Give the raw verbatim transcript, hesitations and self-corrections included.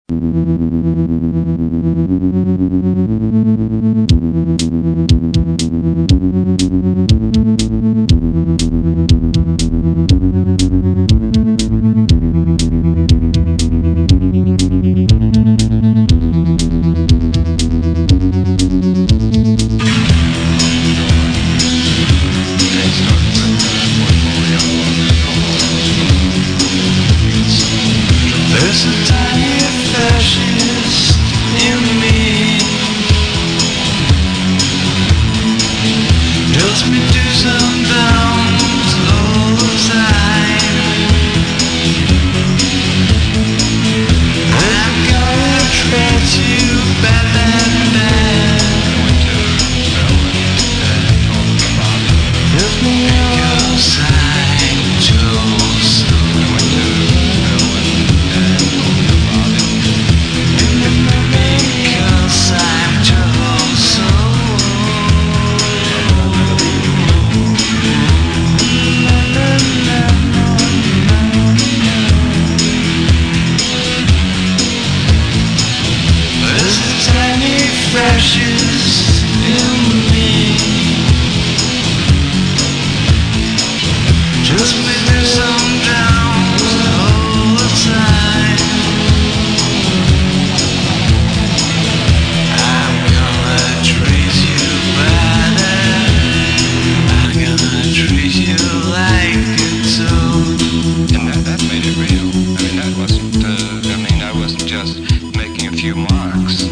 There's a tiny fascist in me, tells me do's and don'ts all the time. I'm gonna treat you bad, bad, bad. Tells me because I'm chosen. Because I'm chosen. There's a tiny fascist in me, just with some downs all the time. I'm gonna treat you better. I'm gonna treat you like a toad. And that, that made it real. I mean, that wasn't, uh, I mean, I wasn't just making a few marks.